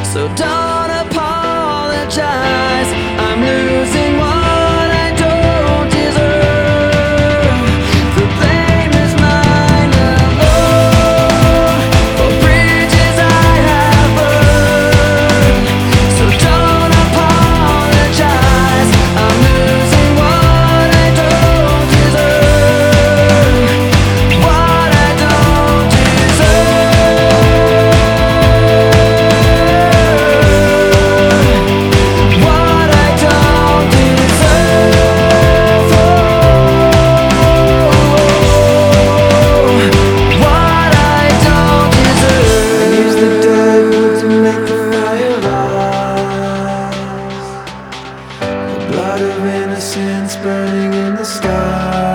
So don't apologize. I'm losing what I don't deserve. The blame is mine alone for bridges I have burned. So don't apologize. I'm losing what I don't deserve. What I don't deserve. What I don't deserve. What I don't deserve. I use the devil to make the fire rise. The blood of innocence burning in the sky.